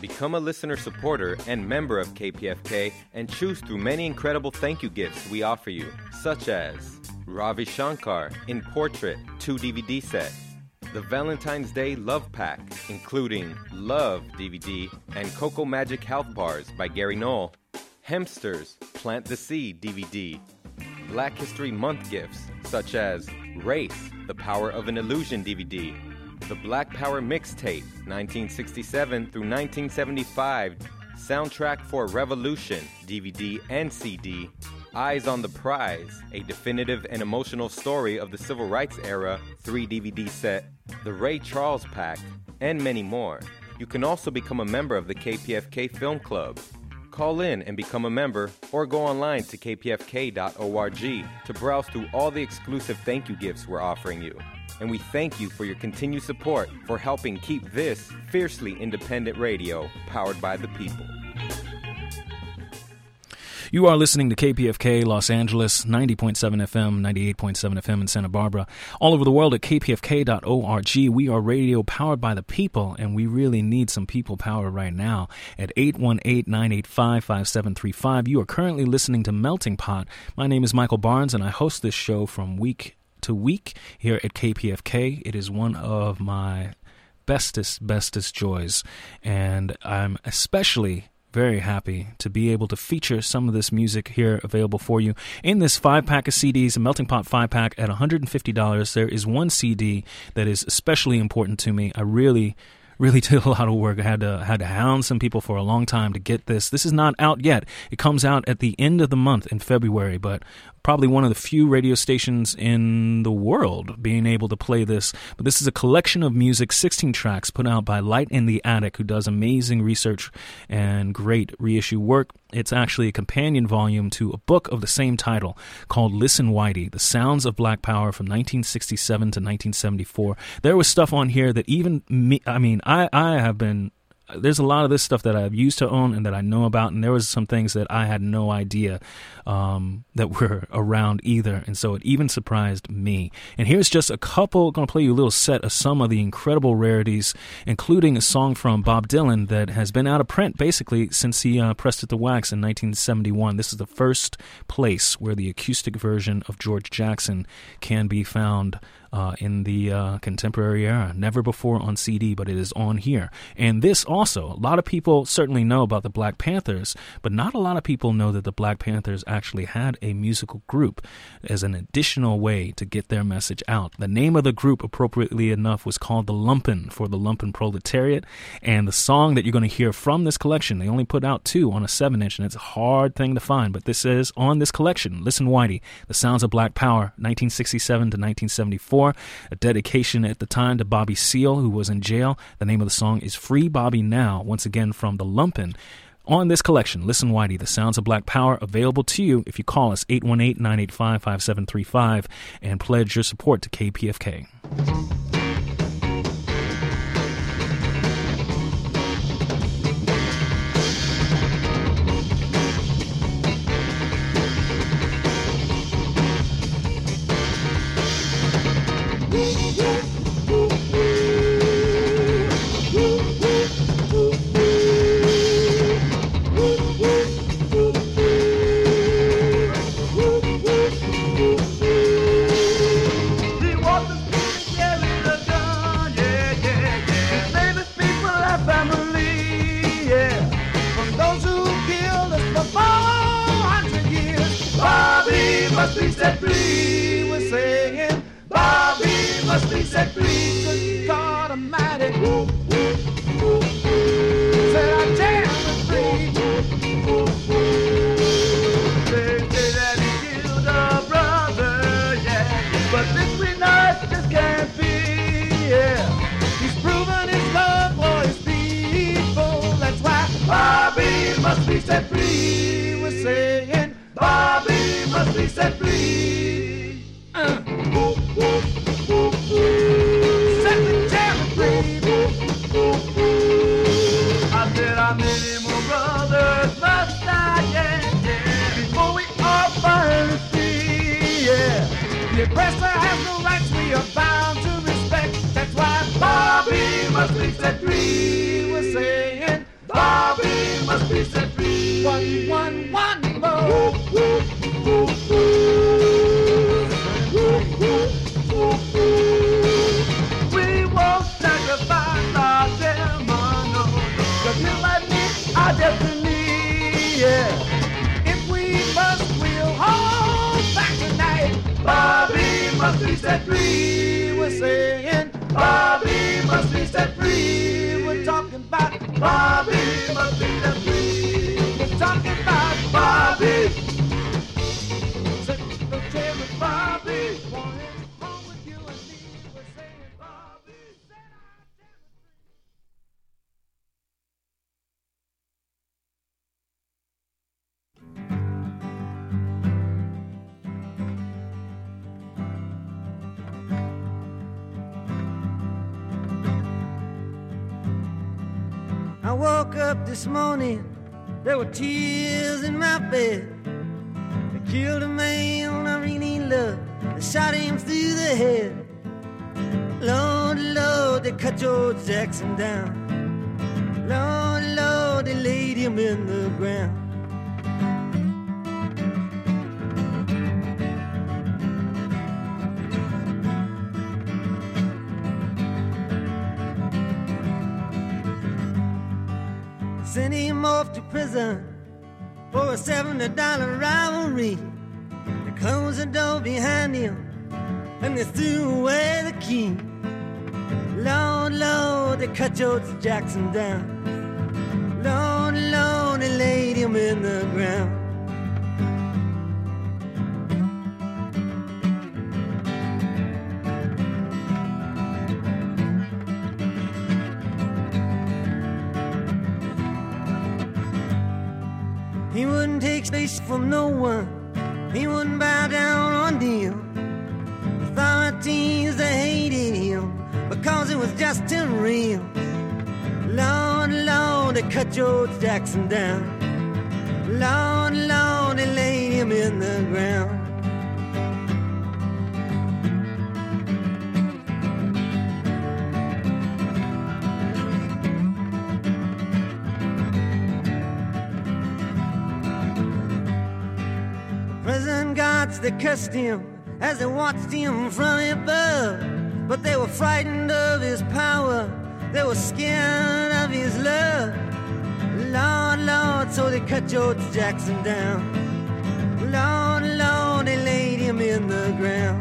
Become a listener supporter and member of KPFK and choose through many incredible thank you gifts we offer you, such as Ravi Shankar in Portrait 2 DVD set, the Valentine's Day Love Pack, including Love DVD and Cocoa Magic Health Bars by Gary Knoll, Hempsters Plant the Seed DVD, Black History Month gifts such as Race, The Power of an Illusion DVD, the Black Power Mixtape 1967 through 1975, Soundtrack for Revolution DVD and CD, Eyes on the Prize, a definitive and emotional story of the Civil Rights era 3 DVD set, the Ray Charles Pack, and many more. You can also become a member of the KPFK Film Club. Call in and become a member or go online to kpfk.org to browse through all the exclusive thank you gifts we're offering you. And we thank you for your continued support for helping keep this fiercely independent radio powered by the people. You are listening to KPFK Los Angeles, 90.7 FM, 98.7 FM in Santa Barbara. All over the world at kpfk.org. We are radio powered by the people, and we really need some people power right now. At 818-985-5735, you are currently listening to Melting Pot. My name is Michael Barnes, and I host this show from week to week here at KPFK. It is one of my bestest joys, and I'm especially very happy to be able to feature some of this music here available for you in this 5-pack of CDs, a Melting Pot 5-pack at $150. There is one CD that is especially important to me. I really did a lot of work. I had to hound some people for a long time to get this. This is not out yet. It comes out at the end of the month in February, but probably one of the few radio stations in the world being able to play this. But this is a collection of music, 16 tracks put out by Light in the Attic, who does amazing research and great reissue work. It's actually a companion volume to a book of the same title called Listen Whitey, The Sounds of Black Power from 1967 to 1974. There was stuff on here that even me, I have been, there's a lot of this stuff that I've used to own and that I know about, and there was some things that I had no idea that were around either, and so it even surprised me. And here's just a couple, going to play you a little set of some of the incredible rarities, including a song from Bob Dylan that has been out of print basically since he pressed it to wax in 1971. This is the first place where the acoustic version of George Jackson can be found in the contemporary era. Never before on CD, but it is on here. And this also, a lot of people certainly know about the Black Panthers, but not a lot of people know that the Black Panthers actually had a musical group as an additional way to get their message out. The name of the group, appropriately enough, was called the Lumpen, for the Lumpen Proletariat. And the song that you're going to hear from this collection, they only put out 2 on a 7-inch, and it's a hard thing to find, but this is on this collection. Listen Whitey, The Sounds of Black Power, 1967 to 1974. A dedication at the time to Bobby Seale, who was in jail. The name of the song is Free Bobby Now, once again from the Lumpen. On this collection, Listen Whitey, The Sounds of Black Power, available to you if you call us 818-985-5735 and pledge your support to KPFK. Must be set free, we're saying Bobby must be set free. Good God Almighty, said our jam is free. They say that he killed a brother, yeah, but this we know it just can't be, yeah. He's proven his love for his people, that's why Bobby must be set free, we're saying Bobby must be set free. Set the jam free. I said how many more brothers must die, yeah, yeah, before we all finally free, yeah. The oppressor has no rights, we are bound to respect. That's why Bobby must be set free. We're saying one more. We won't sacrifice our ceremony, 'cause we might meet our destiny, yeah. If we must, we'll hold back tonight. Bobby must be set free, we're saying. Bobby must be set free, we're talking about. Bobby must be set free, we're talking about Bobby. Secretary Bobby, want it home with you and me, we're saying Bobby, set our I woke up this morning, there were tears in my bed. They killed a man I really loved, they shot him through the head. Lord, Lord, they cut George Jackson down. Lord, Lord, they laid him in the ground. Sent him off to prison for a $70 rivalry. They closed the door behind him and they threw away the key. Lord, Lord, they cut George Jackson down. Lord, Lord, they laid him in the ground. He wouldn't take space from no one. He wouldn't bow down on them. Authorities, they hated him because it was just too real. Lord, Lord, they cut George Jackson down. Lord, Lord, they laid him in the ground. Prison guards, they cursed him as they watched him from above. But they were frightened of his power, they were scared of his love. Lord, Lord, so they cut George Jackson down. Lord, Lord, they laid him in the ground.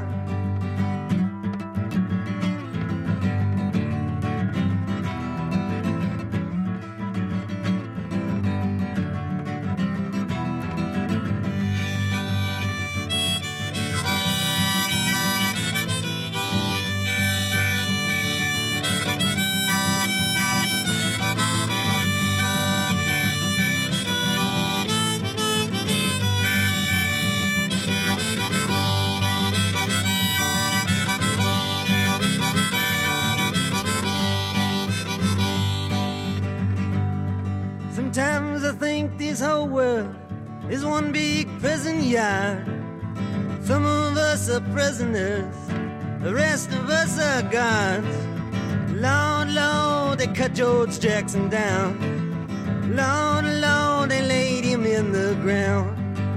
Sometimes I think this whole world is one big prison yard. Some of us are prisoners, the rest of us are guards. Lord, Lord, they cut George Jackson down. Lord, Lord, they laid him in the ground.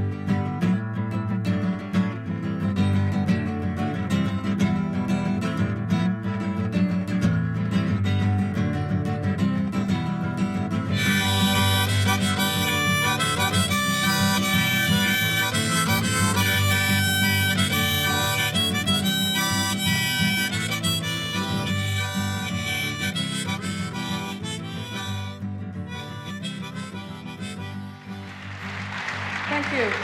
Thank you.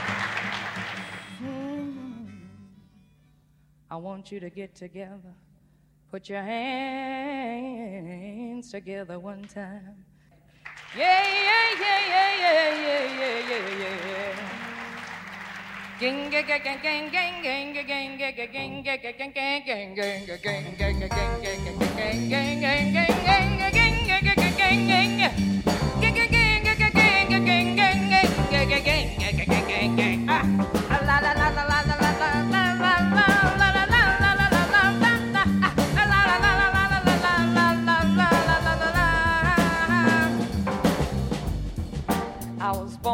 I want you to get together. Put your hands together one time. Yeah, yeah, yeah, yeah, yeah, yeah, yeah, yeah, yeah. Gang, gang, gang, gang, gang, gang, gang, gang, gang, gang, gang, gang, gang, gang, gang, I was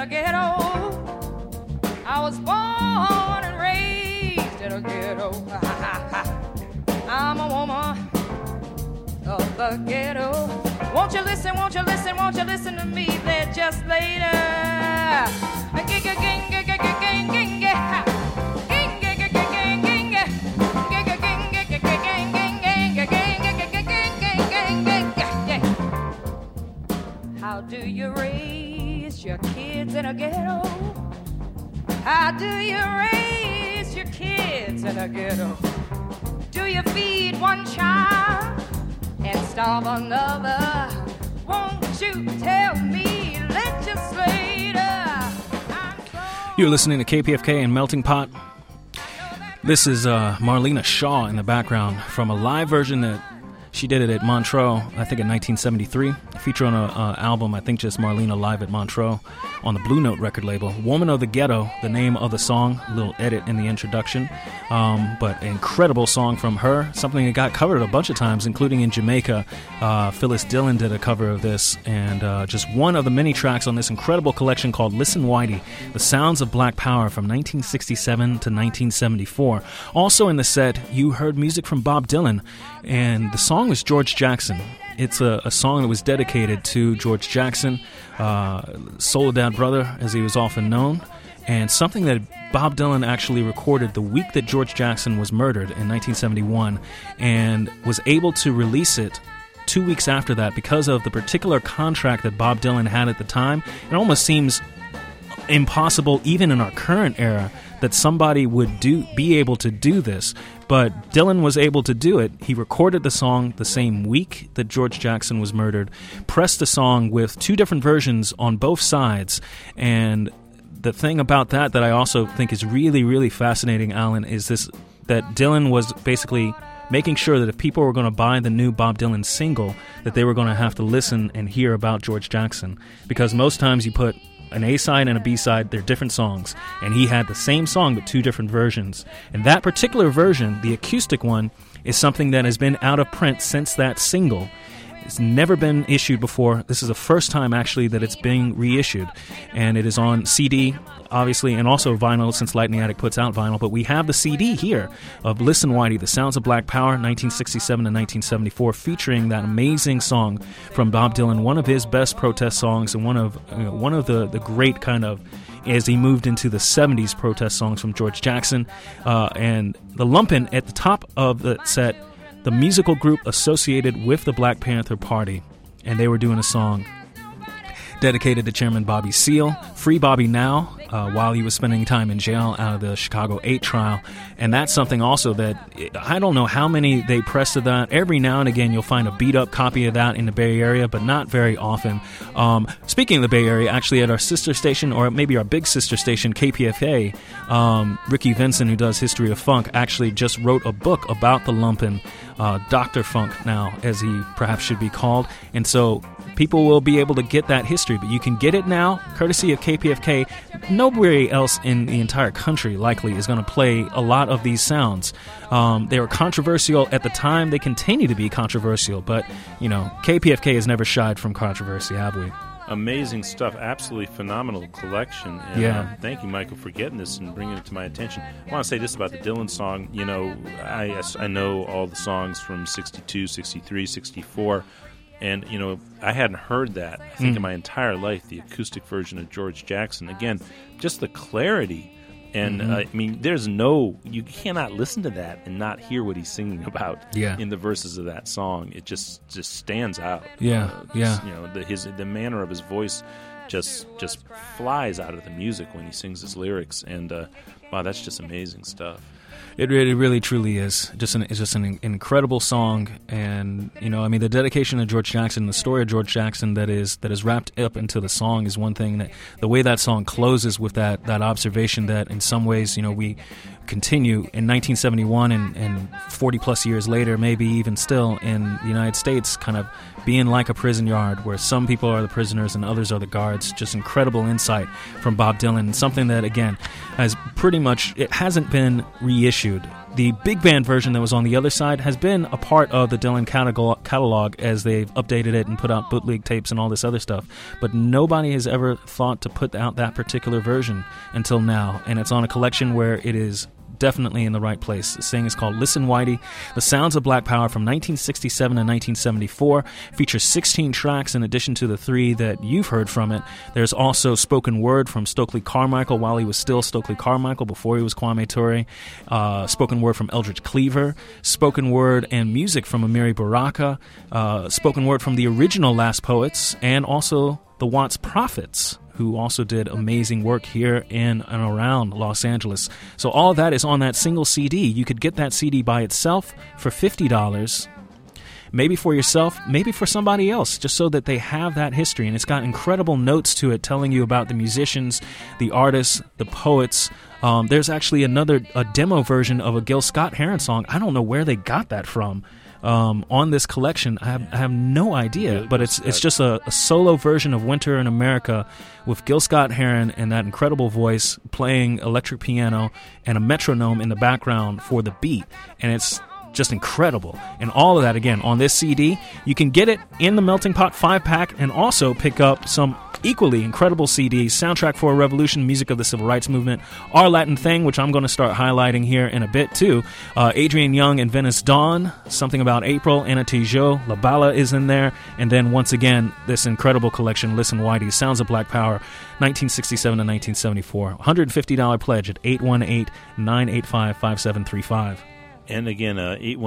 a ghetto. I was born and raised in a ghetto. I'm a woman of the ghetto. Won't you listen, won't you listen, won't you listen to me there just later? How do you raise your kids in a ghetto? How do you raise your kids in a ghetto? Do you feed one child and starve another? Won't you tell me, legislator? You're listening to KPFK and Melting Pot. This is Marlena Shaw in the background from a live version that she did it at Montreux, I think in 1973. A feature on an album, I think just Marlena Live at Montreux, on the Blue Note record label. Woman of the Ghetto, the name of the song, a little edit in the introduction. But an incredible song from her, something that got covered a bunch of times, including in Jamaica. Phyllis Dillon did a cover of this, and just one of the many tracks on this incredible collection called Listen Whitey, The Sounds of Black Power from 1967 to 1974. Also in the set, you heard music from Bob Dylan, and the song was George Jackson. It's a song that was dedicated to George Jackson, Soledad brother, as he was often known, and something that Bob Dylan actually recorded the week that George Jackson was murdered in 1971, and was able to release it 2 weeks after that because of the particular contract that Bob Dylan had at the time. It almost seems impossible, even in our current era, that somebody would be able to do this, but Dylan was able to do it. He recorded the song the same week that George Jackson was murdered, pressed the song with two different versions on both sides, and the thing about that I also think is really, really fascinating, Alan, is this, that Dylan was basically making sure that if people were going to buy the new Bob Dylan single, that they were going to have to listen and hear about George Jackson, because most times you put an A-side and a B-side, they're different songs, and he had the same song but two different versions. And that particular version, the acoustic one, is something that has been out of print since that single. It's never been issued before. This is the first time, actually, that it's being reissued. And it is on CD, obviously, and also vinyl, since Lightning Addict puts out vinyl. But we have the CD here of Listen Whitey, The Sounds of Black Power, 1967 to 1974, featuring that amazing song from Bob Dylan, one of his best protest songs, and one of the great kind of, as he moved into the 70s, protest songs from George Jackson. And the Lumpin' at the top of the set, the musical group associated with the Black Panther Party, and they were doing a song dedicated to Chairman Bobby Seale, Free Bobby Now, while he was spending time in jail out of the Chicago 8 trial. And that's something also that, I don't know how many they pressed of that. Every now and again you'll find a beat-up copy of that in the Bay Area, but not very often. Speaking of the Bay Area, actually at our sister station, or maybe our big sister station, KPFA, Ricky Vincent, who does History of Funk, actually just wrote a book about the Lumpin', Dr. Funk now, as he perhaps should be called. And so people will be able to get that history, but you can get it now courtesy of KPFK. Nobody else in the entire country likely is going to play a lot of these sounds. They were controversial at the time. They continue to be controversial, but you know, KPFK has never shied from controversy, have we? Amazing stuff. Absolutely phenomenal collection. And, yeah. Thank you, Michael, for getting this and bringing it to my attention. I want to say this about the Dylan song. You know, I know all the songs from 62, 63, 64. And, you know, I hadn't heard that, I think, in my entire life, the acoustic version of George Jackson. Again, just the clarity. And, I mean, you cannot listen to that and not hear what he's singing about in the verses of that song. It just stands out. Yeah, You know, the manner of his voice just flies out of the music when he sings his lyrics. And, wow, that's just amazing stuff. It really, truly is. It's just an incredible song, and you know, I mean, the dedication of George Jackson, the story of George Jackson that is wrapped up into the song is one thing. That the way that song closes with that observation that in some ways, you know, we continue in 1971 and 40 plus years later, maybe even still in the United States, kind of being like a prison yard where some people are the prisoners and others are the guards. Just incredible insight from Bob Dylan, something that again has pretty much, it hasn't been reissued reissued. The big band version that was on the other side has been a part of the Dylan catalog as they've updated it and put out bootleg tapes and all this other stuff. But nobody has ever thought to put out that particular version until now. And it's on a collection where it is definitely in the right place. This thing is called Listen Whitey, The Sounds of Black Power from 1967 and 1974. Features 16 tracks in addition to the 3 that you've heard from it. There's also spoken word from Stokely Carmichael while he was still Stokely Carmichael before he was Kwame Ture. Spoken word from Eldridge Cleaver. Spoken word and music from Amiri Baraka. Spoken word from the original Last Poets and also the Watts Prophets, who also did amazing work here in and around Los Angeles. So all of that is on that single CD. You could get that CD by itself for $50, maybe for yourself, maybe for somebody else, just so that they have that history. And it's got incredible notes to it telling you about the musicians, the artists, the poets. There's actually a demo version of a Gil Scott-Heron song. I don't know where they got that from. On this collection, I have no idea, but it's just a solo version of Winter in America with Gil Scott-Heron and that incredible voice playing electric piano and a metronome in the background for the beat, and it's just incredible. And all of that, again, on this CD. You can get it in the Melting Pot 5-pack and also pick up some equally incredible CDs: Soundtrack for a Revolution, Music of the Civil Rights Movement, Our Latin Thing, which I'm going to start highlighting here in a bit too, Adrian Young and Venice Dawn, Something About April, Anna Tijoux, La Bala is in there, and then once again this incredible collection, Listen Whitey, Sounds of Black Power, 1967 to 1974. $150 pledge at 818-985-5735. And again,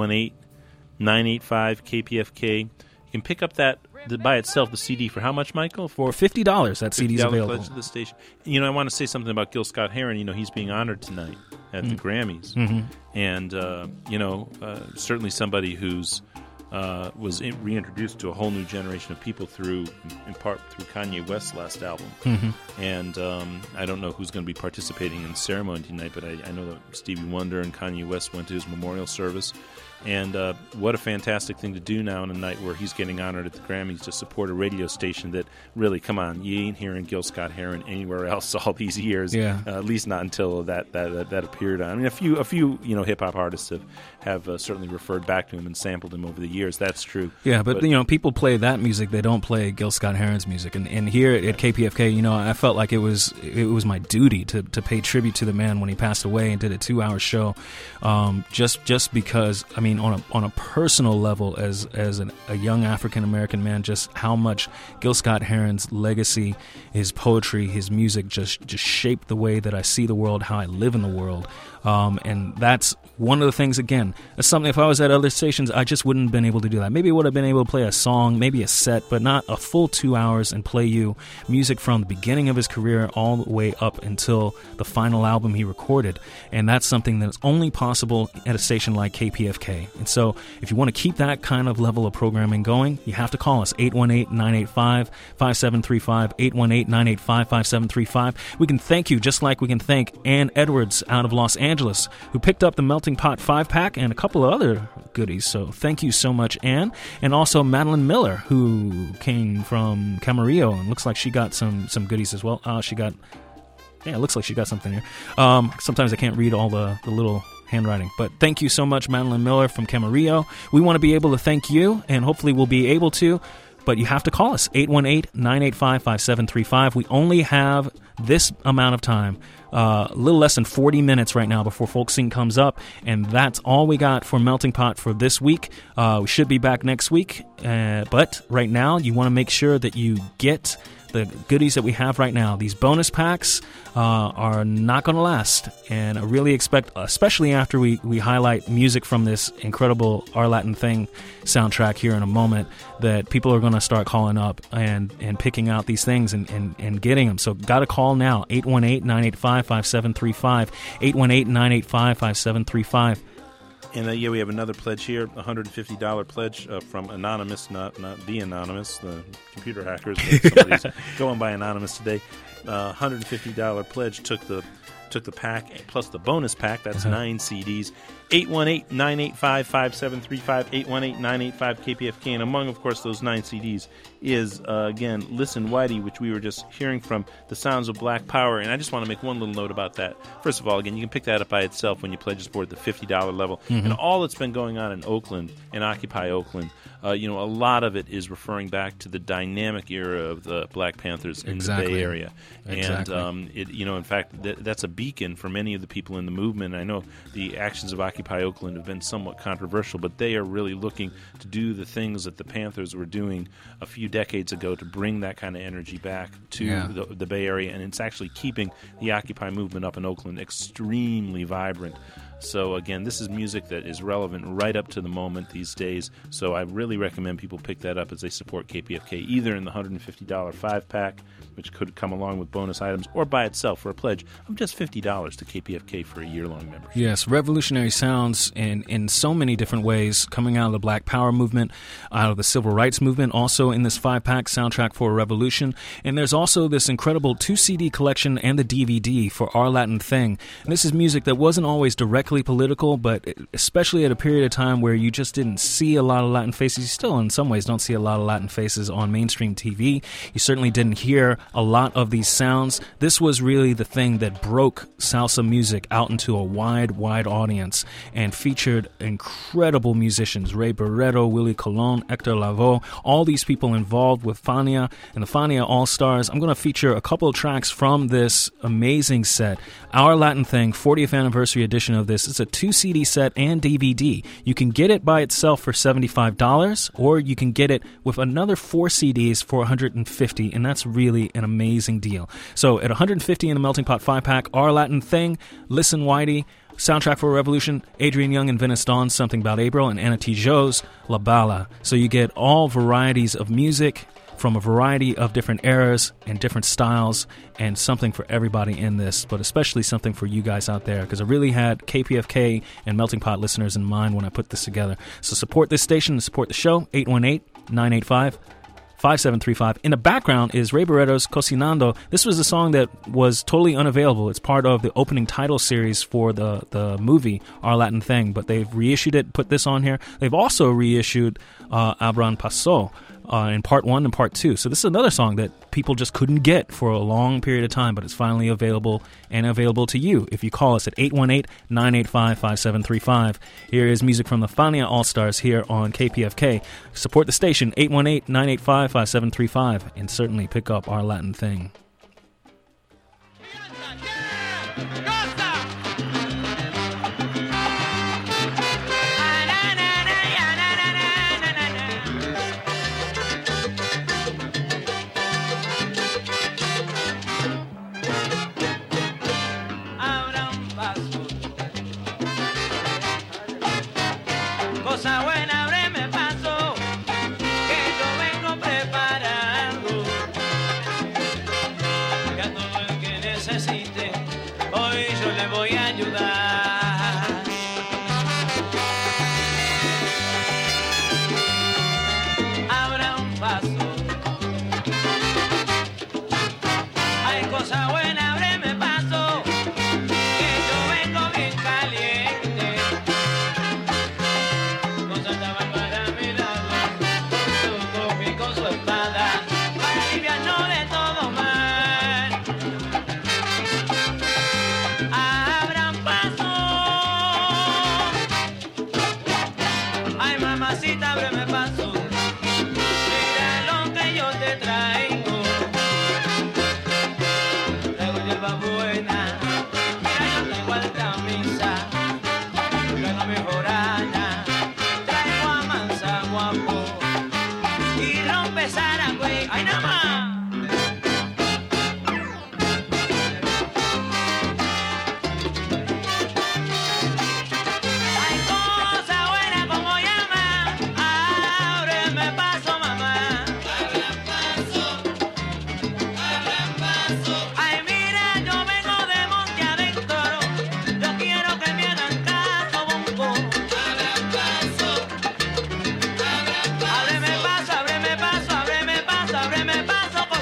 818-985-KPFK. You can pick up that by itself, the CD, for how much, Michael? For $50, that CD is available. Pledge to the station. You know, I want to say something about Gil Scott-Heron. You know, he's being honored tonight at the Grammys. Mm-hmm. And, certainly somebody who's was reintroduced to a whole new generation of people in part through Kanye West's last album. Mm-hmm. And I don't know who's going to be participating in the ceremony tonight, but I know that Stevie Wonder and Kanye West went to his memorial service. And what a fantastic thing to do now on a night where he's getting honored at the Grammys, to support a radio station that really, come on, you ain't hearing Gil Scott-Heron anywhere else all these years. Yeah. At least not until that appeared on. I mean, a few hip hop artists have certainly referred back to him and sampled him over the years. That's true. Yeah, but people play that music. They don't play Gil Scott-Heron's music. And here at KPFK, I felt like it was my duty to pay tribute to the man when he passed away, and did a 2-hour show, just because, I mean, on a personal level, as a young African American man, just how much Gil Scott-Heron's legacy, his poetry, his music just shaped the way that I see the world, how I live in the world. And that's one of the things, again, it's something, if I was at other stations, I just wouldn't have been able to do that. Maybe I would have been able to play a song, maybe a set, but not a full 2 hours and play you music from the beginning of his career all the way up until the final album he recorded. And that's something that's only possible at a station like KPFK. And so if you want to keep that kind of level of programming going, you have to call us, 818-985-5735, 818-985-5735. We can thank you, just like we can thank Ann Edwards out of Los Angeles, who picked up the Melting Pot 5-pack and a couple of other goodies. So thank you so much, Ann. And also Madeline Miller, who came from Camarillo, and looks like she got some goodies as well. It looks like she got something here. Sometimes I can't read all the little handwriting. But thank you so much, Madeline Miller from Camarillo. We want to be able to thank you, and hopefully we'll be able to. But you have to call us, 818-985-5735. We only have this amount of time, a little less than 40 minutes right now before Folk Scene comes up, and that's all we got for Melting Pot for this week. We should be back next week, but right now you want to make sure that you get the goodies that we have right now. These bonus packs are not going to last, and I really expect, especially after we highlight music from this incredible Our Latin Thing soundtrack here in a moment, that people are going to start calling up and picking out these things and getting them. So got to call now, 818-985-5735, 818-985-5735. And we have another pledge here, a $150 pledge from Anonymous, not the Anonymous, the computer hackers. Somebody's going by Anonymous today. $150 pledge took the pack plus the bonus pack. That's 9 CDs. 818-985-5735, 818-985-KPFK. And among, of course, those 9 CDs is, again, Listen Whitey, which we were just hearing from, The Sounds of Black Power. And I just want to make one little note about that. First of all, again, you can pick that up by itself when you pledge us board the $50 level. And all that's been going on in Oakland and Occupy Oakland, a lot of it is referring back to the dynamic era of the Black Panthers in the Bay Area. Exactly. And, in fact, that's a beacon for many of the people in the movement. I know the actions of Occupy Oakland have been somewhat controversial, but they are really looking to do the things that the Panthers were doing a few decades ago to bring that kind of energy back to the Bay Area. And it's actually keeping the Occupy movement up in Oakland extremely vibrant. So, again, this is music that is relevant right up to the moment these days. So I really recommend people pick that up as they support KPFK, either in the $150 5-pack, which could come along with bonus items, or by itself for a pledge of just $50 to KPFK for a year-long membership. Yes, revolutionary sounds in so many different ways, coming out of the Black Power movement, out of the Civil Rights movement, also in this 5-pack, Soundtrack for a Revolution. And there's also this incredible 2-CD collection and the DVD for Our Latin Thing. And this is music that wasn't always directly political, but especially at a period of time where you just didn't see a lot of Latin faces. You still, in some ways, don't see a lot of Latin faces on mainstream TV. You certainly didn't hear a lot of these sounds. This was really the thing that broke salsa music out into a wide audience and featured incredible musicians. Ray Barretto, Willie Colon, Hector Lavoe, all these people involved with Fania and the Fania All-Stars. I'm going to feature a couple of tracks from this amazing set. Our Latin Thing, 40th anniversary edition of this. It's a 2-CD set and DVD. You can get it by itself for $75, or you can get it with another 4 CDs for $150, and that's really an amazing deal. So at $150 in the Melting Pot 5-pack, Our Latin Thing, Listen Whitey, Soundtrack for a Revolution, Adrian Young and Venice Dawn, Something About April, and Anna Tijo's La Bala. So you get all varieties of music from a variety of different eras and different styles, and something for everybody in this, but especially something for you guys out there, because I really had KPFK and Melting Pot listeners in mind when I put this together. So support this station and support the show, 818-985-5735. In the background is Ray Barretto's Cocinando. This was a song that was totally unavailable. It's part of the opening title series for the movie, Our Latin Thing, but they've reissued it, put this on here. They've also reissued Abran Paso in part 1 and part 2. So this is another song that people just couldn't get for a long period of time, but it's finally available, and available to you if you call us at 818-985-5735. Here is music from the Fania All-Stars here on KPFK. Support the station, 818-985-5735, and certainly pick up Our Latin Thing. Cosa buena ábreme paso, que yo vengo preparando. Que a todo el que necesite, hoy yo le voy a ayudar. Abra un paso. Hay cosa buena, ábreme paso, que yo vengo bien caliente. Con Santa Bárbara a mi lado, su copa y con su espada, para aliviarnos de todo mal. Abran paso. Ay, mamacita, ábreme paso. Mira lo que yo te traigo. Traigo hierba buena. Mira, yo traigo alta misa. Traigo mi jorana. Traigo a mansa guapo. Y rompe Saragüey. ¡Ay, nada más! Hay cosa buena como llama. Ábreme paso, mamá. Abran paso. Abran paso. Ay, mira, yo vengo de monte adentro. Yo quiero que me hagan caso, bongo. Abran paso. Abran paso. Ábreme paso, ábreme paso, ábreme paso, ábreme paso.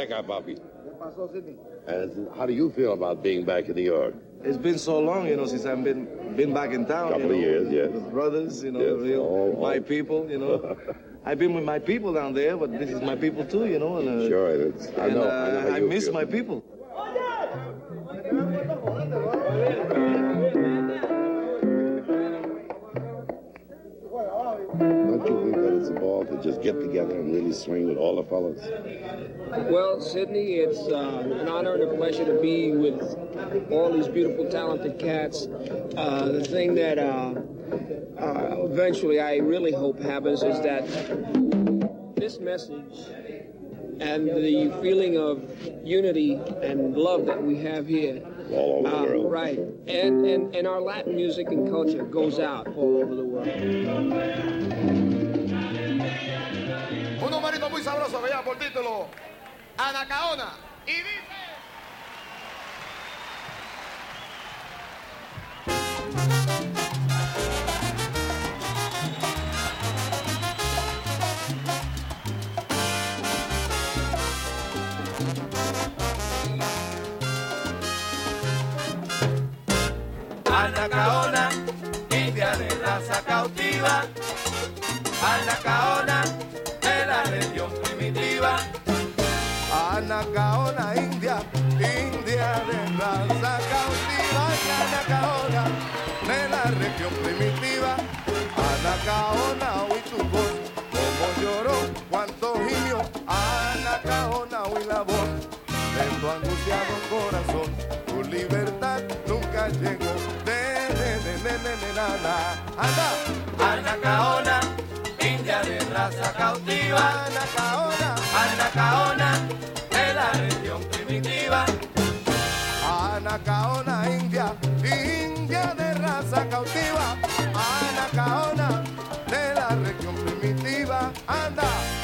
acá, papi. And how do you feel about being back in New York? It's been so long, since I've been back in town. Couple of years, yes. With brothers, Yes, the real all. my people, I've been with my people down there, but this is my people too, And, Sure, I know how I you miss feel. my people. Don't you think that it's a ball to just get together and really swing with all the fellas? Well, Sydney, it's an honor and a pleasure to be with all these beautiful, talented cats. The thing that eventually I really hope happens is that this message and the feeling of unity and love that we have here, all over the world, right, and our Latin music and culture goes out all over the world. Un numerito muy sabroso que ya por título Anacaona y dice. Anacaona, india de raza cautiva, Anacaona de la región primitiva. Anacaona, india de raza cautiva, Anacaona de la región primitiva. Anacaona, oí tu voz, como lloró, cuánto gimió. Anacaona, oí la voz de tu angustiado corazón. Tu libertad nunca llegó. Anda. Anacaona, india de raza cautiva, Anacaona, Anacaona de la región primitiva. Anacaona, india de raza cautiva. Anacaona de la región primitiva. Anda.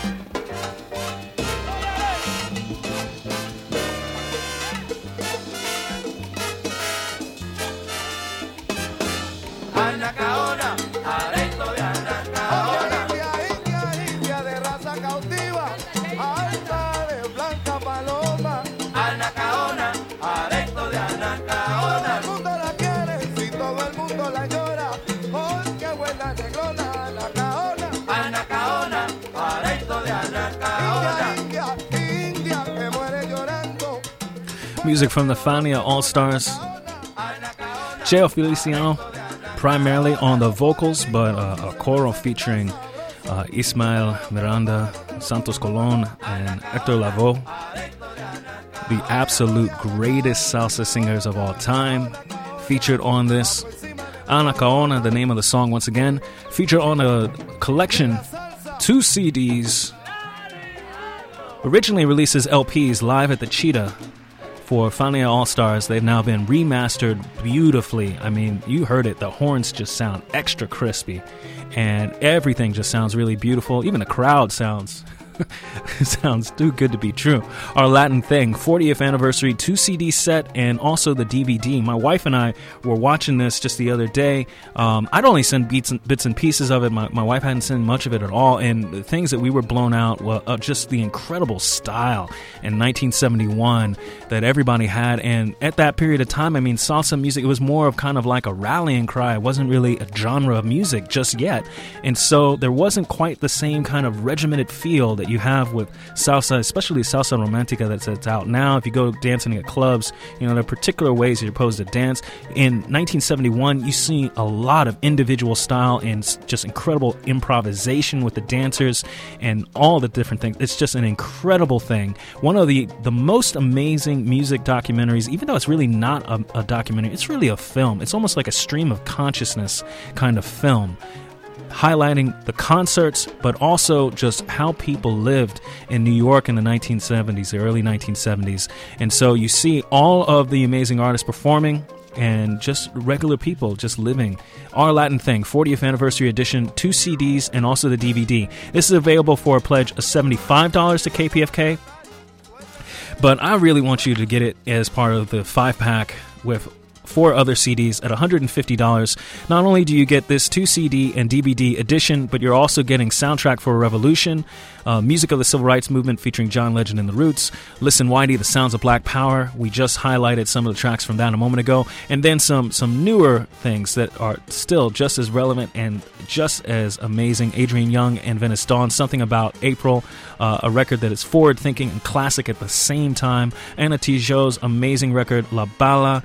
Anacaona, aresto de Anacaona. India de raza cautiva, alta de blanca paloma. Anacaona, aresto de Anacaona. Todo el mundo la quiere, si todo el mundo la llora. ¡Oh, qué buena negrona! Anacaona. Anacaona, aresto de Anacaona. India, que muere llorando. Music from the Fania All-Stars. Cheo Feliciano, primarily on the vocals, but a choral featuring Ismael Miranda, Santos Colon, and Hector Lavoe, the absolute greatest salsa singers of all time, featured on this. Anacaona, the name of the song once again, featured on a collection, 2 CDs, originally released as LPs live at the Cheetah. For Fania All-Stars, they've now been remastered beautifully. I mean, you heard it. The horns just sound extra crispy. And everything just sounds really beautiful. Even the crowd sounds sounds too good to be true. Our Latin Thing, 40th anniversary 2 CD set, and also the DVD. My wife and I were watching this just the other day. I'd only seen bits and pieces of it. My wife hadn't seen much of it at all. And the things that we were blown out were just the incredible style in 1971 that everybody had. And at that period of time, I mean, salsa music, it was more of kind of like a rallying cry. It wasn't really a genre of music just yet. And so there wasn't quite the same kind of regimented feel that you have with salsa, especially salsa romantica that's out now. If you go dancing at clubs, there are particular ways you're supposed to dance. In 1971, you see a lot of individual style and just incredible improvisation with the dancers and all the different things. It's just an incredible thing. One of the most amazing music documentaries, even though it's really not a documentary, it's really a film. It's almost like a stream of consciousness kind of film, highlighting the concerts, but also just how people lived in New York in the 1970s, the early 1970s. And so you see all of the amazing artists performing and just regular people just living. Our Latin Thing, 40th anniversary edition, 2 CDs, and also the DVD. This is available for a pledge of $75 to KPFK. But I really want you to get it as part of the 5-pack with 4 other CDs at $150. Not only do you get this 2 CD and DVD edition, but you're also getting Soundtrack for a Revolution, music of the Civil Rights Movement featuring John Legend and the Roots, Listen Whitey, The Sounds of Black Power. We just highlighted some of the tracks from that a moment ago, and then some newer things that are still just as relevant and just as amazing. Adrian Young and Venice Dawn, Something About April, a record that is forward-thinking and classic at the same time. Anna Tijo's amazing record, La Bala,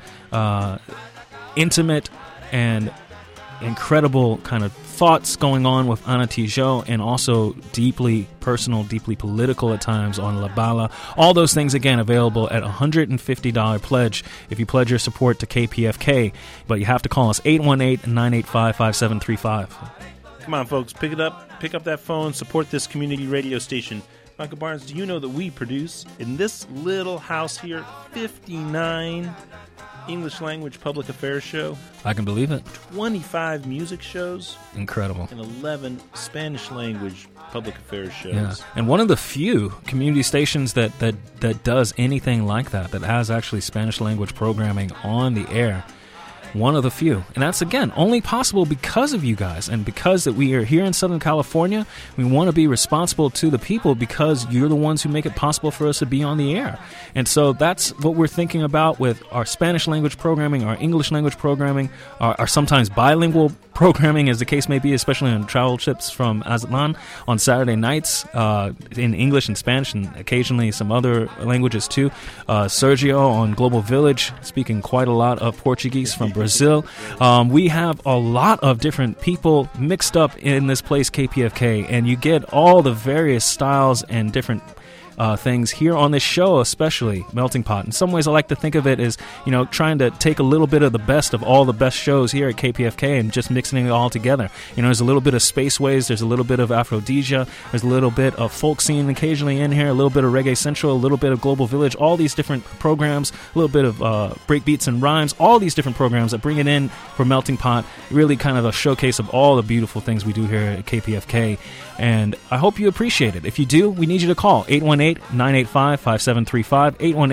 intimate and incredible kind of thoughts going on with Anna Tijoux, and also deeply personal, deeply political at times on La Bala. All those things, again, available at $150 pledge if you pledge your support to KPFK. But you have to call us 818-985-5735. Come on, folks, pick it up. Pick up that phone. Support this community radio station. Michael Barnes, do you know that we produce, in this little house here, 59 English language public affairs show? I can believe it. 25 music shows. Incredible. And 11 Spanish language public affairs shows. Yeah. And one of the few community stations that does anything like that has actually Spanish language programming on the air. One of the few. And that's, again, only possible because of you guys, and because that we are here in Southern California. We want to be responsible to the people because you're the ones who make it possible for us to be on the air. And so that's what we're thinking about with our Spanish language programming, our English language programming, our sometimes bilingual programming, as the case may be, especially on travel trips from Aztlan on Saturday nights in English and Spanish, and occasionally some other languages too. Sergio on Global Village, speaking quite a lot of Portuguese from Brazil. We have a lot of different people mixed up in this place, KPFK, and you get all the various styles and different things here on this show, especially Melting Pot. In some ways, I like to think of it as, trying to take a little bit of the best of all the best shows here at KPFK and just mixing it all together. There's a little bit of Spaceways, there's a little bit of Aphrodisia, there's a little bit of folk scene occasionally in here, a little bit of Reggae Central, a little bit of Global Village, all these different programs, a little bit of breakbeats and rhymes, all these different programs that bring it in for Melting Pot. Really kind of a showcase of all the beautiful things we do here at KPFK. And I hope you appreciate it. If you do, we need you to call 818-985-5735,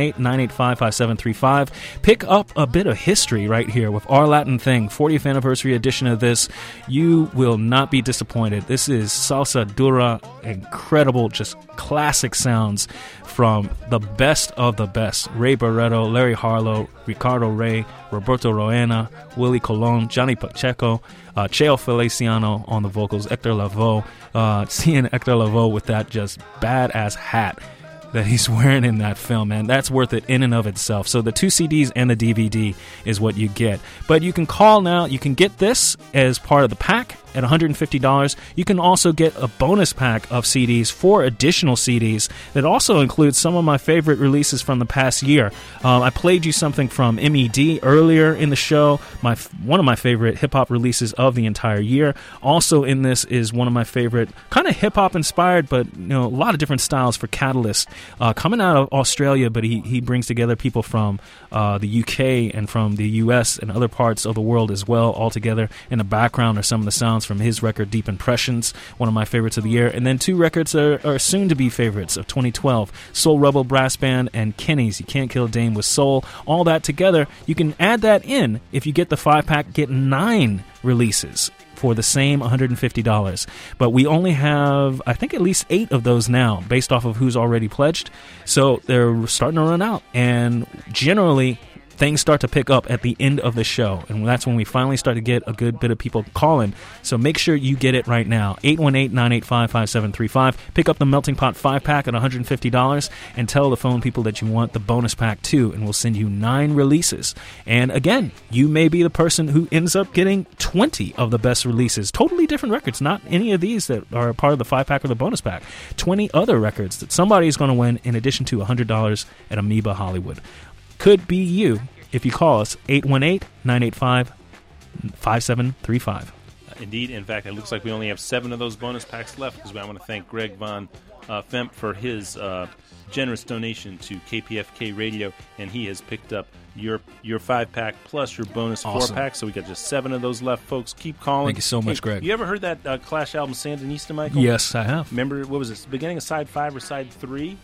818-985-5735. Pick up a bit of history right here with Our Latin Thing, 40th anniversary edition of this. You will not be disappointed. This is salsa dura, incredible, just classic sounds from the best of the best. Ray Barretto, Larry Harlow, Ricardo Rey, Roberto Roena, Willie Colon, Johnny Pacheco, Cheo Feliciano on the vocals, Hector Lavoe. Seeing Hector Lavoe with that just badass hat that he's wearing in that film, man, that's worth it in and of itself. So the 2 CDs and the DVD is what you get. But you can call now. You can get this as part of the pack at $150. You can also get a bonus pack of CDs, 4 additional CDs that also includes some of my favorite releases from the past year. I played you something from MED earlier in the show, one of my favorite hip-hop releases of the entire year. Also in this is one of my favorite kind of hip-hop inspired, but a lot of different styles for Catalyst, coming out of Australia, but he brings together people from the UK and from the US and other parts of the world as well, all together. In the background are some of the sounds from his record Deep Impressions, one of my favorites of the year, and then 2 records that are soon to be favorites of 2012, Soul Rebel Brass Band and Kenny's You Can't Kill a Dame with Soul. All that together, you can add that in. If you get the 5-pack, get 9 releases for the same $150. But we only have, I think, at least 8 of those now, based off of who's already pledged. So they're starting to run out, and generally things start to pick up at the end of the show, and that's when we finally start to get a good bit of people calling. So make sure you get it right now. 818-985-5735. Pick up the Melting Pot 5-pack at $150 and tell the phone people that you want the bonus pack too, and we'll send you 9 releases. And again, you may be the person who ends up getting 20 of the best releases. Totally different records, not any of these that are part of the 5-pack or the bonus pack. 20 other records that somebody's going to win in addition to $100 at Amoeba Hollywood. Could be you if you call us 818-985-5735. Indeed. In fact, it looks like we only have 7 of those bonus packs left, because I want to thank Greg Von Femp for his generous donation to KPFK Radio, and he has picked up your 5-pack plus your bonus 4-pack. So we got just 7 of those left, folks. Keep calling. Thank you so much, Greg. You ever heard that Clash album Sandinista, Michael? Yes, I have. Remember, what was it, beginning of side 5 or side 3?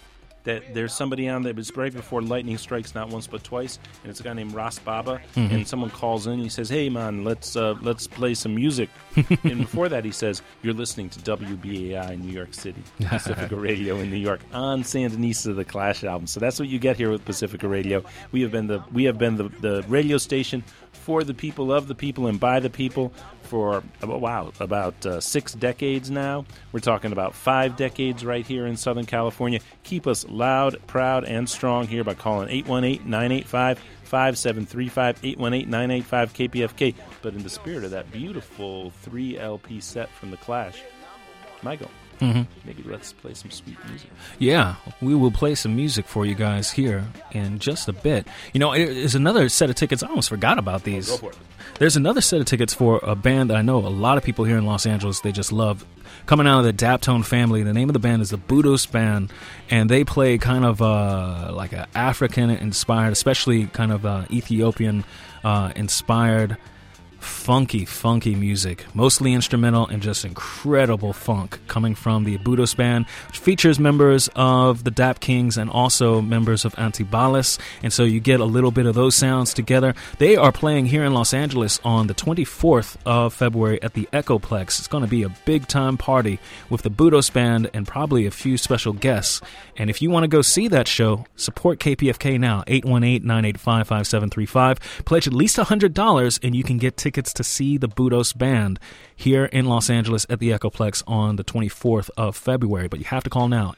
that there's somebody on there. It was right before Lightning Strikes Not Once But Twice, and it's a guy named Ras Baba. And someone calls in and he says, "Hey man, let's play some music." And before that he says, "You're listening to WBAI New York City, Pacifica Radio in New York on Sandinista, the Clash album." So that's what you get here with Pacifica Radio. We have been the radio station for the people, of the people, and by the people for about 6 decades now. We're talking about 5 decades right here in Southern California. Keep us loud, proud, and strong here by calling 818-985-5735, 818-985-KPFK. But in the spirit of that beautiful 3 LP set from The Clash, Michael, maybe let's play some sweet music. Yeah, we will play some music for you guys here in just a bit. You know, there's another set of tickets. I almost forgot about these. Go for it. There's another set of tickets for a band that I know a lot of people here in Los Angeles, they just love. Coming out of the Daptone family. The name of the band is the Budos Band, and they play kind of like an African-inspired, especially kind of Ethiopian-inspired, funky music, mostly instrumental and just incredible funk coming from the Budos Band, which features members of the Dap Kings and also members of Antibalas, and so you get a little bit of those sounds together. They are playing here in Los Angeles on the 24th of February at the Echoplex. It's going to be a big-time party with the Budos Band and probably a few special guests. And if you want to go see that show, support KPFK now, 818-985-5735. Pledge at least $100 and you can get tickets to see the Budos Band here in Los Angeles at the Echoplex on the 24th of February. But you have to call now,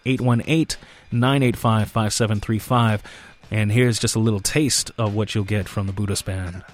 818-985-5735. And here's just a little taste of what you'll get from the Budos Band.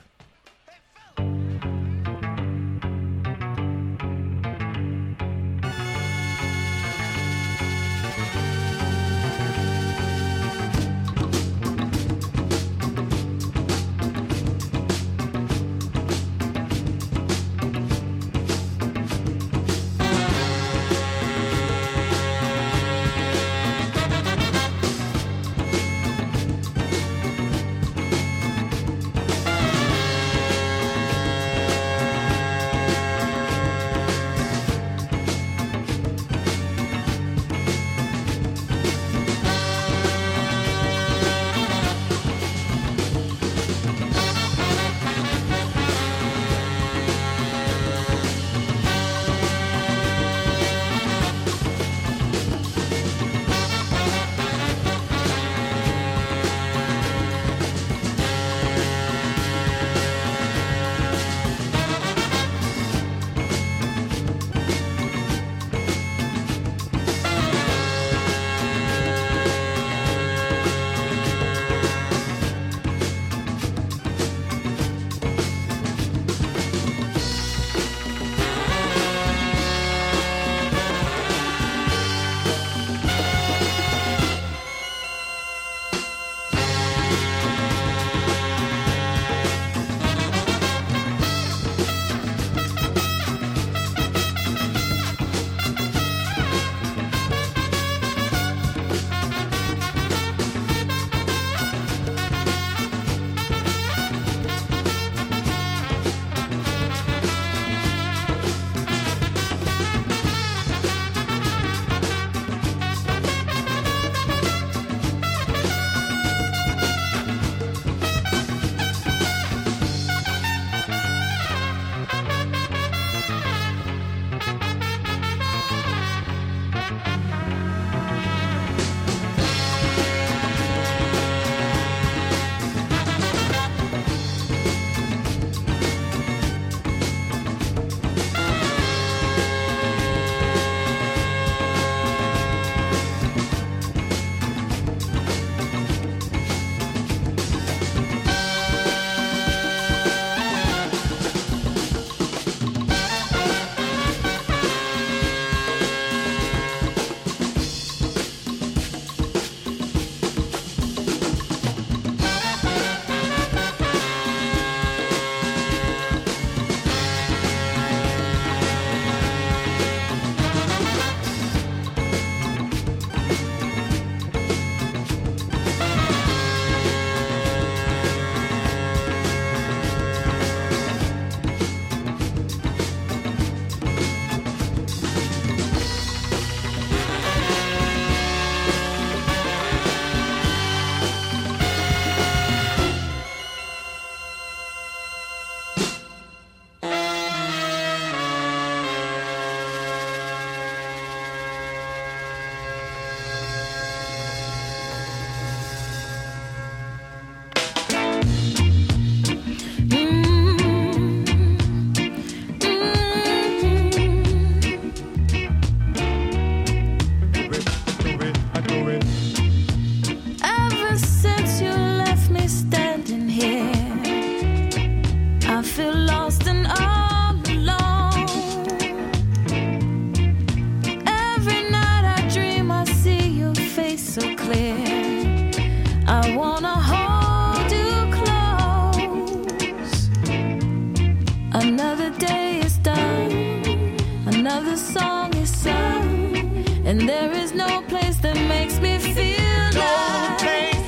Another day is done, another song is sung, and there is no place that makes me feel like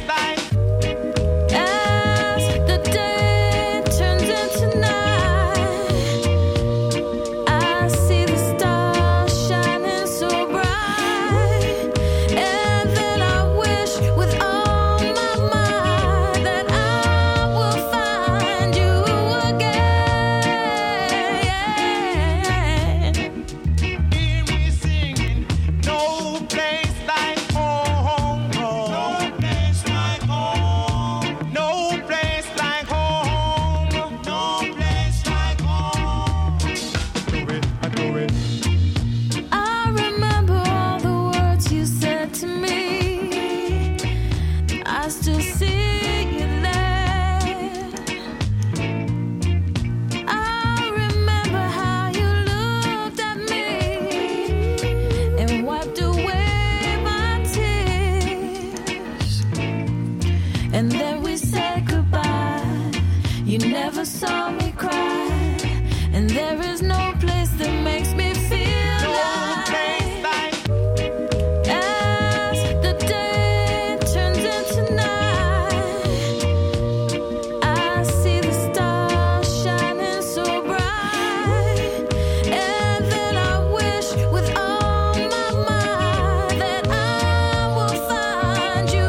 as the day turns into night, I see the stars shining so bright, and then I wish with all my might that I will find you again. Hear me singing, no place like home, no place like home, no place like home, no place like home. Do it. I remember all the words you said to me. I still see you there. I remember how you looked at me and wiped away my tears. And then we said goodbye. You never saw me cry. And there is no place that makes me feel like as the day turns into night, I see the stars shining so bright, and then I wish with all my might that I will find you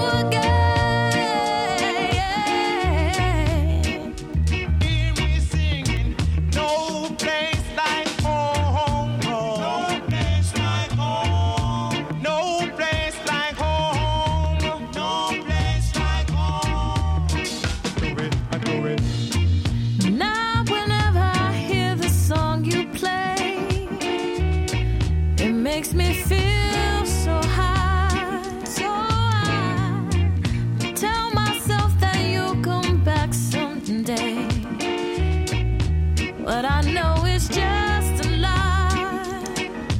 again. Hear me singing, no place like home, no place like home, no place like home, no place like home. Do it. Now whenever I hear the song you play, it makes me feel so high, so high. I tell myself that you'll come back someday, but I know it's just a lie.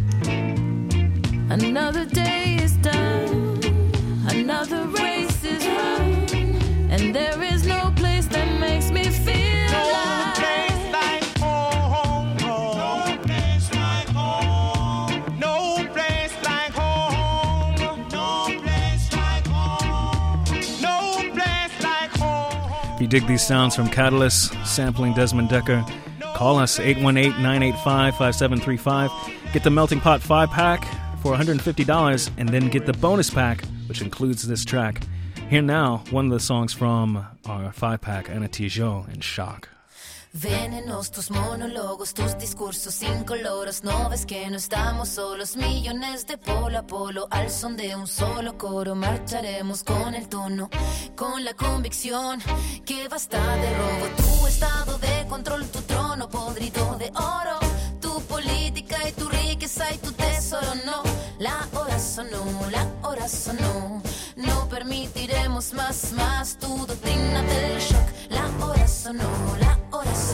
Another day is done, another race is run, and there is no place that makes me feel No like place like home, no place like home, no place like home, no place like home, no place like home. If you dig these sounds from Catalyst, sampling Desmond Decker, call us 818-985-5735. Get the Melting Pot 5-pack for $150, and then get the bonus pack, which includes this track. Here now, one of the songs from our 5-pack, Anna Tijoux and Shock. Venenos tus monólogos, tus discursos incoloros. No ves que no estamos solos, millones de polo a polo. Al son de un solo coro marcharemos con el tono, con la convicción que basta de robo. Tu estado de control, tu trono podrido de oro, tu política y tu riqueza y tu tesoro. No, la hora sonó, la hora sonó. No permitiremos más tu doctrina del shock. La hora sonó, la hora sonó.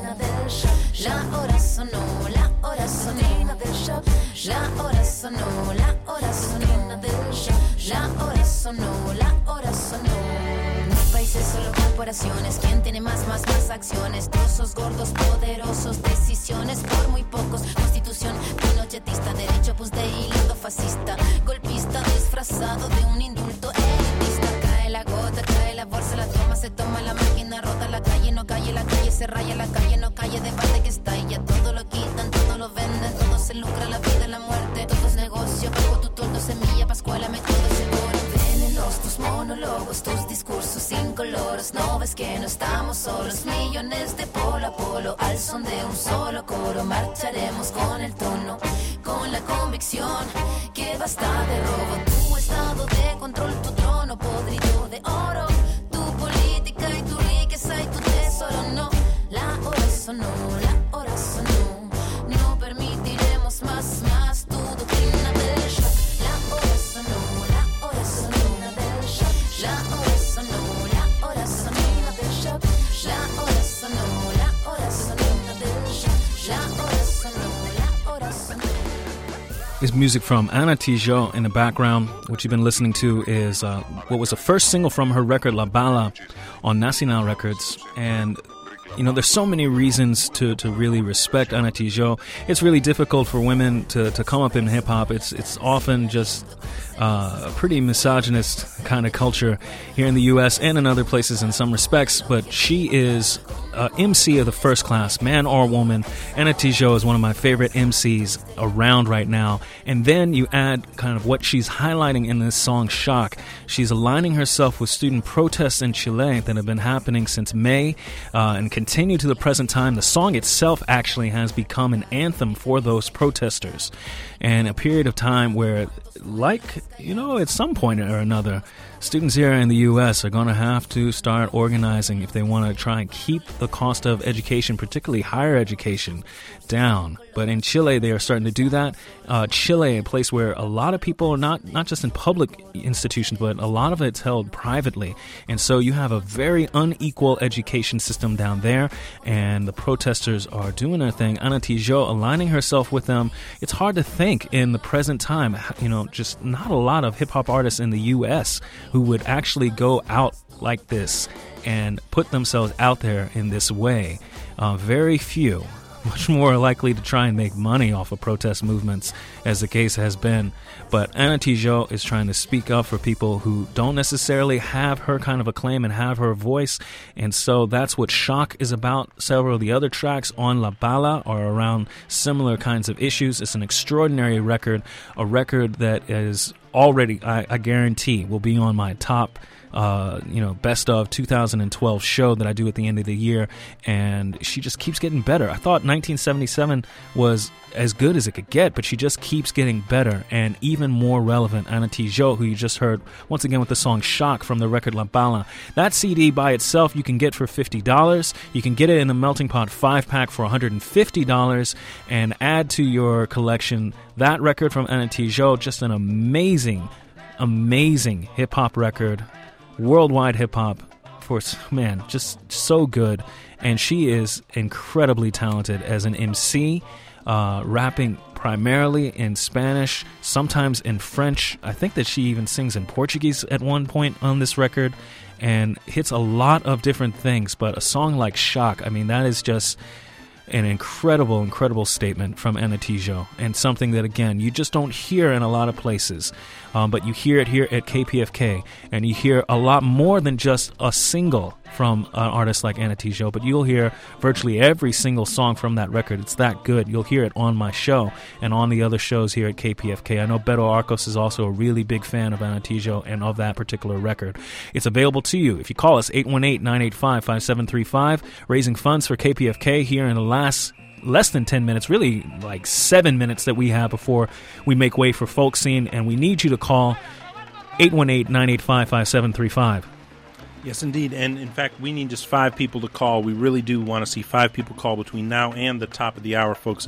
La hora sonó, la hora sonó del shock. La hora sonó, la hora sonó del shock. La hora sonó, la hora sonó. No hay países, solo corporaciones. ¿Quién tiene más acciones? Trozos gordos, poderosos, decisiones por muy pocos. Constitución pinochetista, derecho opus dei, lindo fascista, golpista disfrazado de un indulto elitista. Cae la gota, cae la bolsa, la toma, se toma la máquina, rota la calle, no calle, la calle se raya, la calle no calle, debate que está y ya todo lo quitan, todo lo venden, todo se lucra, la vida, la muerte, todo es negocio, bajo tu toldo, semilla, pascuala, método seguro. Venenos tus monólogos, tus discursos incoloros. No ves que no estamos solos, millones de polo a polo. Al son de un solo coro marcharemos con el tono, con la convicción que basta de robo. Tu estado de control, tu trono podrido de oro, tu política y tu riqueza y tu tesoro. No, la hora sonó, la hora sonó. No permitiremos más tu doctrina del shock. La hora sonó, la hora sonó del shock. La hora sonó, la hora sonó del shock. La hora sonó, la hora sonó del shock. La hora sonó, la hora sonó. Is music from Anna Tijoux in the background. What you've been listening to is what was the first single from her record La Bala on Nacional Records, and there's so many reasons to really respect Anna Tijoux. It's really difficult for women to come up in hip-hop. It's often just a pretty misogynist kind of culture here in the U.S. and in other places in some respects, but she is MC of the first class, man or woman. Anna Tijoux is one of my favorite MCs around right now. And then you add kind of what she's highlighting in this song, Shock. She's aligning herself with student protests in Chile that have been happening since May and continue to the present time. The song itself actually has become an anthem for those protesters. And a period of time where, at some point or another, students here in the U.S. are going to have to start organizing if they want to try and keep the cost of education, particularly higher education, down. But in Chile, they are starting to do that. Chile, a place where a lot of people are not just in public institutions, but a lot of it's held privately. And so you have a very unequal education system down there, and the protesters are doing their thing. Anna Tijoux aligning herself with them. It's hard to think in the present time, just not a lot of hip-hop artists in the U.S. who would actually go out like this and put themselves out there in this way. Very few. Much more likely to try and make money off of protest movements, as the case has been. But Anna Tijoux is trying to speak up for people who don't necessarily have her kind of acclaim and have her voice. And so that's what Shock is about. Several of the other tracks on La Bala are around similar kinds of issues. It's an extraordinary record, a record that is already, I guarantee, will be on my top best of 2012 show that I do at the end of the year, and she just keeps getting better. I thought 1977 was as good as it could get, but she just keeps getting better and even more relevant. Anna Tijoux, who you just heard once again with the song Shock from the record La Bala. That CD by itself you can get for $50. You can get it in the Melting Pot 5-pack for $150 and add to your collection that record from Anna Tijoux. Just an amazing hip-hop record. Worldwide hip-hop, just so good. And she is incredibly talented as an MC, rapping primarily in Spanish, sometimes in French. I think that she even sings in Portuguese at one point on this record, and hits a lot of different things. But a song like Shock, that is just an incredible statement from Anna Tijoux, and something that, again, you just don't hear in a lot of places, but you hear it here at KPFK, and you hear a lot more than just a single from an artist like Anna Tijoux, but you'll hear virtually every single song from that record. It's that good. You'll hear it on my show and on the other shows here at KPFK. I know Beto Arcos is also a really big fan of Anna Tijoux and of that particular record. It's available to you if you call us 818-985-5735, raising funds for KPFK here in the less than 10 minutes, really like 7 minutes that we have before we make way for Folk Scene, and we need you to call 818-985-5735. Yes, indeed. And, in fact, we need just 5 people to call. We really do want to see 5 people call between now and the top of the hour, folks, at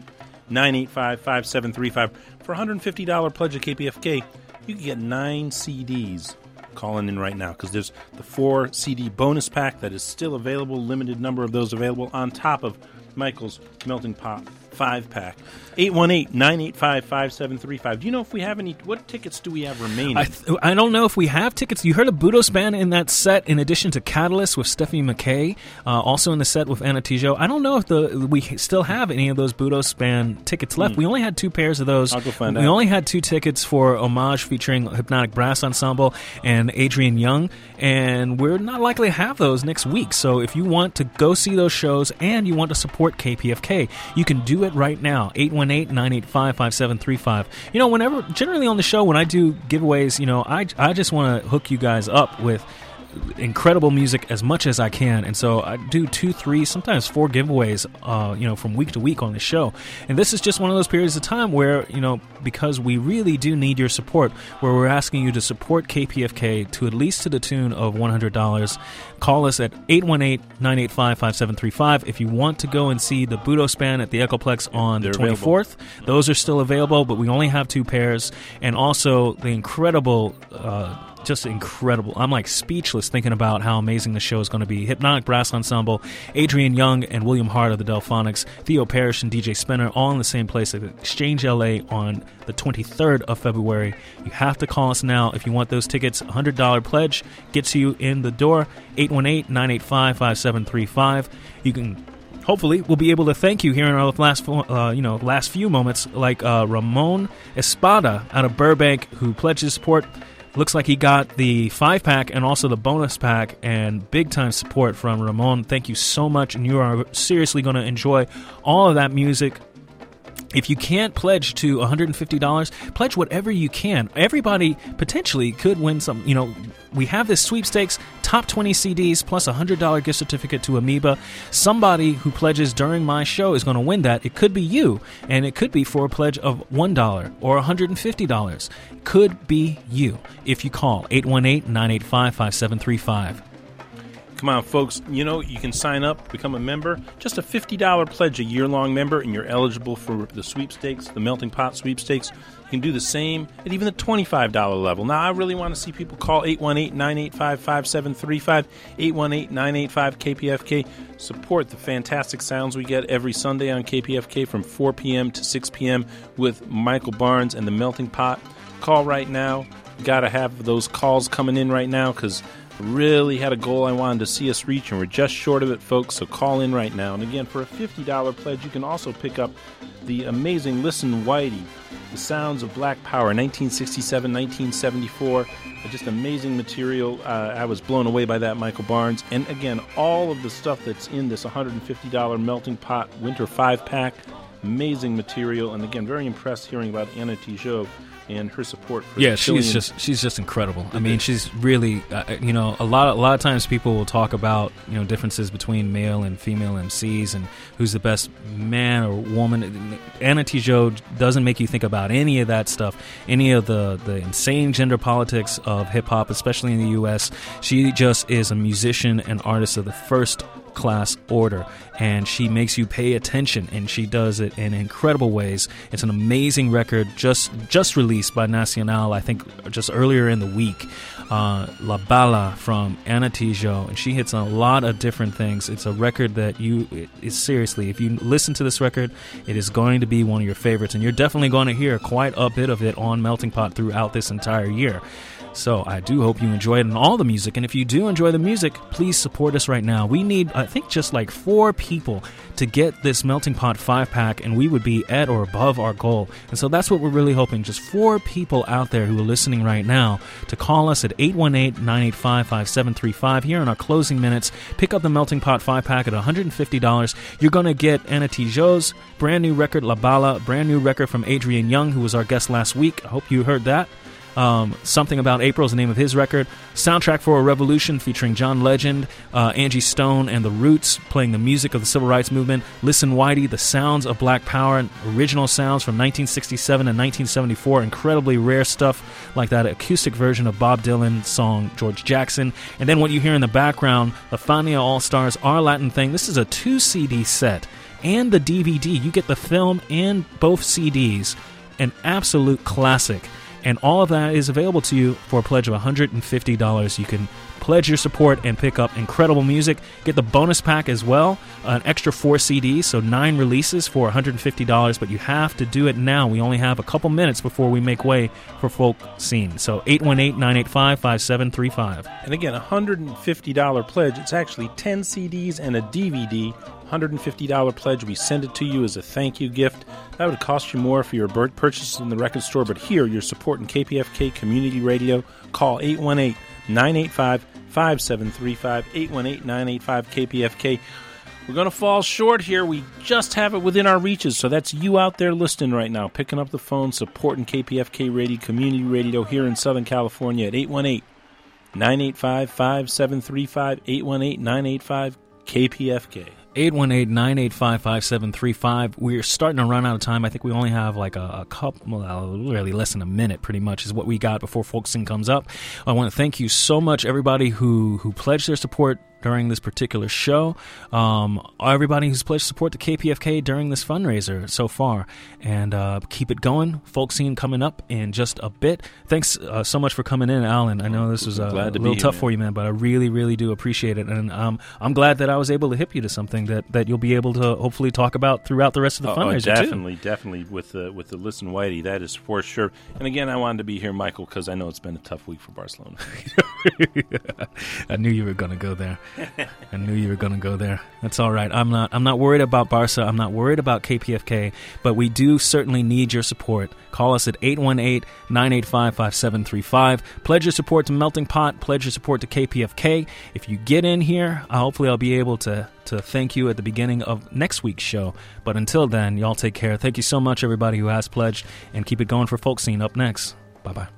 818-985-5735. For a $150 pledge at KPFK, you can get 9 CDs calling in right now, because there's the 4 CD bonus pack that is still available, limited number of those available, on top of Michael's Melting Pot 5-pack. 818-985-5735. Do you know if we have any? What tickets do we have remaining? I don't know if we have tickets. You heard a Budos band in that set, in addition to Catalyst with Stephanie McKay, also in the set with Anna Tijoux. I don't know if we still have any of those Budos band tickets left. We only had 2 pairs of those. I'll go find out. We only had 2 tickets for Homage featuring Hypnotic Brass Ensemble and Adrian Young, and we're not likely to have those next week. So if you want to go see those shows and you want to support KPFK, you can do it right now. 818-985-5735. Generally on the show, when I do giveaways, I just want to hook you guys up with incredible music as much as I can, and so I do 2, 3, sometimes 4 giveaways from week to week on the show. And this is just one of those periods of time where, because we really do need your support, where we're asking you to support KPFK to at least to the tune of $100. Call us at 818-985-5735 if you want to go and see the Budos band at the Echoplex on the 24th. Those are still available, but we only have 2 pairs. And also the incredible just incredible. I'm like speechless thinking about how amazing the show is going to be. Hypnotic Brass Ensemble, Adrian Young and William Hart of the Delphonics, Theo Parrish and DJ Spinner, all in the same place at Exchange LA on the 23rd of February. You have to call us now if you want those tickets. $100 pledge gets you in the door. 818-985-5735. You can... Hopefully, we'll be able to thank you here in our last few moments, like Ramon Espada out of Burbank, who pledged his support. Looks like he got the 5-pack and also the bonus pack, and big-time support from Ramon. Thank you so much, and you are seriously going to enjoy all of that music. If you can't pledge to $150, pledge whatever you can. Everybody potentially could win some. We have this sweepstakes, top 20 CDs plus a $100 gift certificate to Amoeba. Somebody who pledges during my show is going to win that. It could be you, and it could be for a pledge of $1 or $150. Could be you if you call 818-985-5735. Come on, folks. You can sign up, become a member. Just a $50 pledge, a year-long member, and you're eligible for the sweepstakes, the Melting Pot sweepstakes. You can do the same at even the $25 level. Now, I really want to see people call 818-985-5735, 818-985-KPFK. Support the fantastic sounds we get every Sunday on KPFK from 4 p.m. to 6 p.m. with Michael Barnes and the Melting Pot. Call right now. Got to have those calls coming in right now because really had a goal I wanted to see us reach, and we're just short of it, folks, so call in right now. And again, for a $50 pledge, you can also pick up the amazing Listen Whitey, The Sounds of Black Power, 1967, 1974. Just amazing material. I was blown away by that, Michael Barnes. And again, all of the stuff that's in this $150 Melting Pot Winter 5-pack, amazing material. And again, very impressed hearing about Anna Tijot and her support for she's just incredible. I mean, she's really a lot of times people will talk about differences between male and female MCs and who's the best man or woman. Anna Tijot doesn't make you think about any of that stuff, any of the insane gender politics of hip hop, especially in the US. She just is a musician and artist of the first class order, and she makes you pay attention, and she does it in incredible ways. It's an amazing record just released by Nacional, I think just earlier in the week. La Bala from Anna Tijot, and she hits on a lot of different things. It's a record that seriously, if you listen to this record, it is going to be one of your favorites, and you're definitely going to hear quite a bit of it on Melting Pot throughout this entire year. So I do hope you enjoy it and all the music. And if you do enjoy the music, please support us right now. We need, I think, just like 4 people to get this Melting Pot 5-pack, and we would be at or above our goal. And so that's what we're really hoping. Just 4 people out there who are listening right now to call us at 818-985-5735 here in our closing minutes. Pick up the Melting Pot 5-pack at $150. You're going to get Anna Tijot's brand new record, La Bala, brand new record from Adrian Young, who was our guest last week. I hope you heard that. Something About April is the name of his record. Soundtrack for a Revolution featuring John Legend, Angie Stone, and The Roots playing the music of the Civil Rights Movement. Listen Whitey, The Sounds of Black Power, and original sounds from 1967 and 1974. Incredibly rare stuff like that acoustic version of Bob Dylan's song George Jackson. And then what you hear in the background, the Fania All-Stars, Our Latin Thing. This is a 2-CD set and the DVD. You get the film and both CDs. An absolute classic. And all of that is available to you for a pledge of $150. You can pledge your support and pick up incredible music. Get the bonus pack as well, an extra 4 CDs, so 9 releases for $150. But you have to do it now. We only have a couple minutes before we make way for Folk Scene. So 818-985-5735. And again, $150 pledge. It's actually 10 CDs and a DVD. $150 pledge. We send it to you as a thank you gift. That would cost you more for your purchases in the record store, but here you're supporting KPFK Community Radio. Call 818-985-5735, 818-985-KPFK. We're going to fall short here. We just have it within our reaches, so that's you out there listening right now, picking up the phone, supporting KPFK Radio, Community Radio here in Southern California at 818-985-5735, 818-985-KPFK. 818-985-5735. We're starting to run out of time. I think we only have like a couple, really less than a minute pretty much is what we got before Folksing comes up. I want to thank you so much, everybody who pledged their support during this particular show. Everybody who's pledged support to KPFK during this fundraiser so far. And keep it going. Folksing coming up in just a bit. Thanks so much for coming in, Alan. I know this was a little tough for you, man, but I really, really do appreciate it. And I'm glad that I was able to hip you to something that you'll be able to hopefully talk about throughout the rest of the fundraiser, definitely with the Listen Whitey, that is for sure. And again, I wanted to be here, Michael, because I know it's been a tough week for Barcelona. I knew you were going to go there. That's all right. I'm not worried about Barca. I'm not worried about KPFK, but we do certainly need your support. Call us at 818-985-5735. Pledge your support to Melting Pot. Pledge your support to KPFK. If you get in here, hopefully I'll be able to thank you at the beginning of next week's show. But until then, y'all take care. Thank you so much, everybody who has pledged, and keep it going for Folksing up next. Bye-bye.